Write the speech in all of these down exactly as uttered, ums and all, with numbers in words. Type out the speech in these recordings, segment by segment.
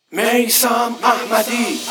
میثم احمدی.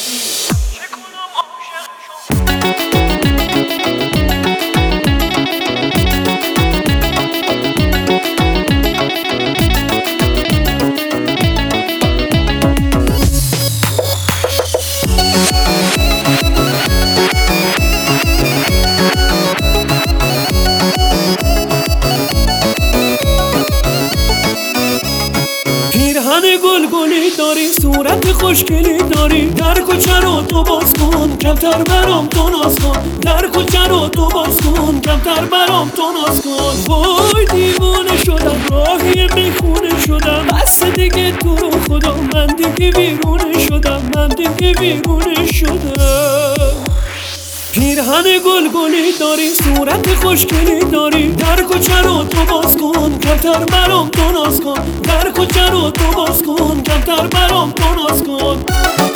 پیرهن گلگلی داری، صورت خوشگلی داری، در کوچه رو تو باز کن کمتر برام تو ناز کن، در کوچه رو تو باز کن کمتر برام تو ناز کن. وای دیوانه شدم، راهی میخونه شدم، بس دیگه تو رو خدا، من دیگه بیرونه شدم، من دیگه بیرونه شدم. پیرهن گلگلی داری، صورت خوشگلی داری، در کوچه رو تو باز کن کمتر برام تو ناز کن، در کوچه رو تو باز کن کمتر برام تو ناز کن.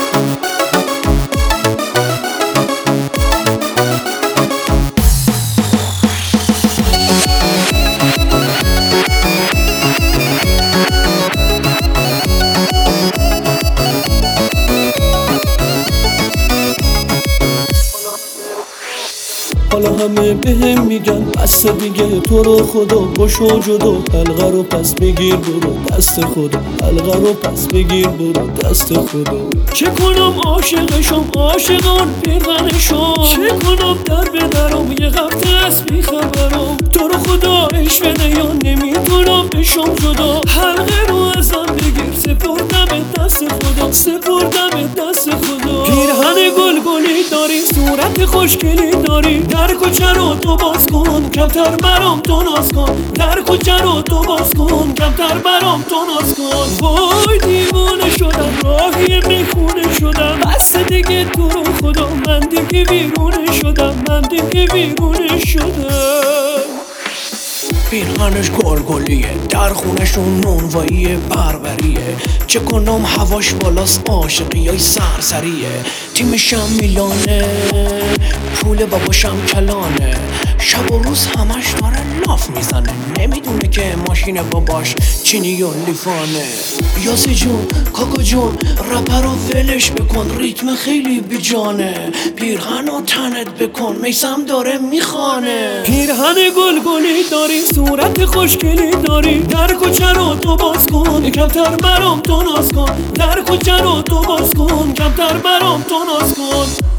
حالا همه بهم میگن بس دیگه، تو رو خدا بشو جدا، حلقه رو پس بگیر برو دست خدا، حلقه رو پس بگیر برو دست خدا. چه کنم عاشقشم عاشقان پیرهنشم، چه کنم در بدرم یه هفته از بی خبرم، تو رو خدا عشق بده یا نمیتونم بشم جدا، حلقه رو ازم بگیر سپردم دست خدا، سپردم دست خدا. پیرهن گلگلی داری، صورت خوشگلی داری، در کوچه رو تو باز کن کمتر برام تو ناز کن، در کوچه رو تو باز کن کمتر برام تو ناز کن. وای دیوانه شدم، راهی میخونه شدم، بس دیگه تو رو خدا، من دیگه بیرونه شدم، من دیگه بیرونه شدم. پیرهنش گلگلیه، در خونشون نونواییه بربریه، چه کنم هواش بالاست عاشقی های سرسریه، تیمشم میلانه پول باباشم کلانه، شب و روز همش داره لاف میزنه، نمیدونه که ماشین باباش چینی و لیفانه. یاسی جون کاکا جون رپر رو ولش بکن، ریتم خیلی بیجانه، پیرهن و تنت بکن میثم داره میخوانه. پیرهن گلگلی داری، صورت خوشگلی داری، در کوچه رو تو باز کن کمتر برام تو ناز کن، در کوچه رو تو باز کن کمتر برام تو ناز کن.